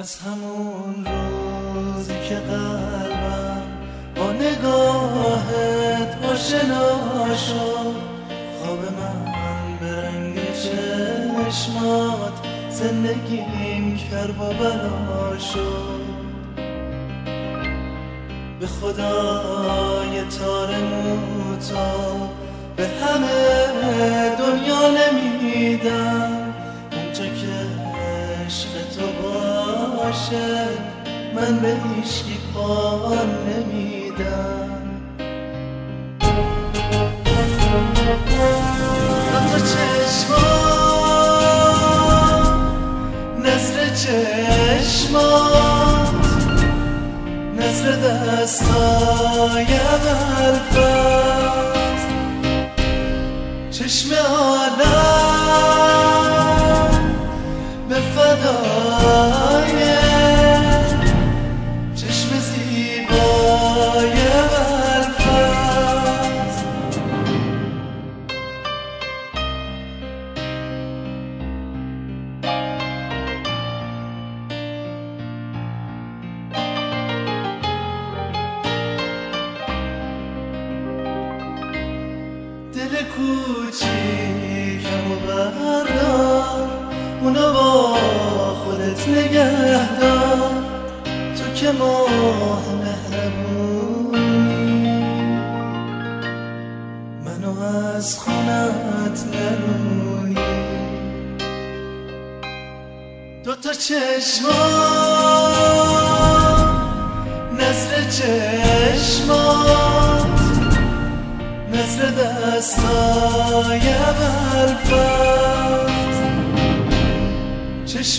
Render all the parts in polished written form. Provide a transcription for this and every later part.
از همون روزی که قلبم با نگاهت آشنا شد، خواب من به رنگ چشمات زندگیم کرد و بلا شد. به خدای تار موتا به همه دنیا نمیدم، اونجا که عشق تو باشه من به هیچکی پا نمیدم. دوتا چشمات نظر چشمات نظر دستای برفت، چشم عالم به فدای چشم زیبای برفت. دل کوچیکم و بردار، اونو با خودت نگه دار، تو که ماه مهربونی منو از خونت نرونی. دوتا چشمات نظر چشمات نظر دستای برفت، چشم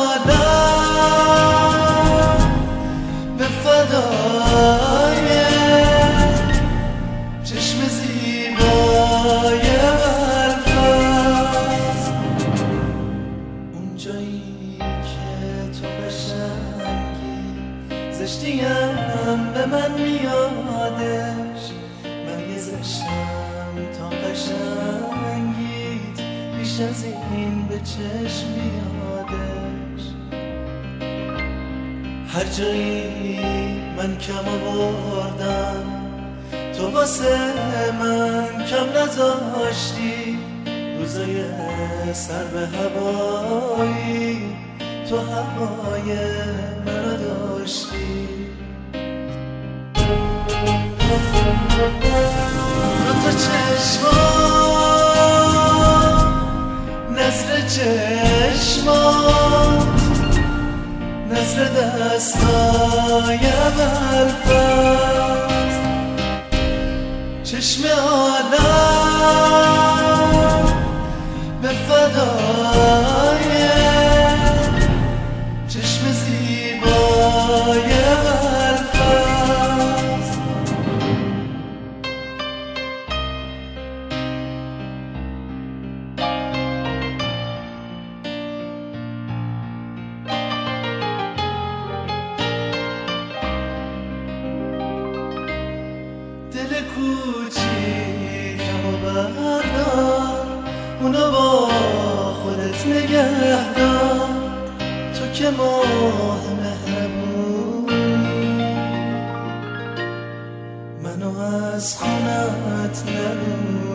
عالم به فدای چشم زیبای برفت. اونجایی که تو قشنگی زشتیم به من میادش، من یه زشتم تا قشنگیت بیش از این به چشم میادش. هر جایی من کم آوردم تو واسه من کم نذاشتی، روزای سر به هوایی تو هوای منو داشتی. دوتا چشمات نظر چشمات نظر دستای برفت، چشم عالم به فدای چشم زیبای برفت. دل کوچیکم و بردار، اونو با خودت نگه دار، تو که ماه مهربونی منو از خونت نرونی.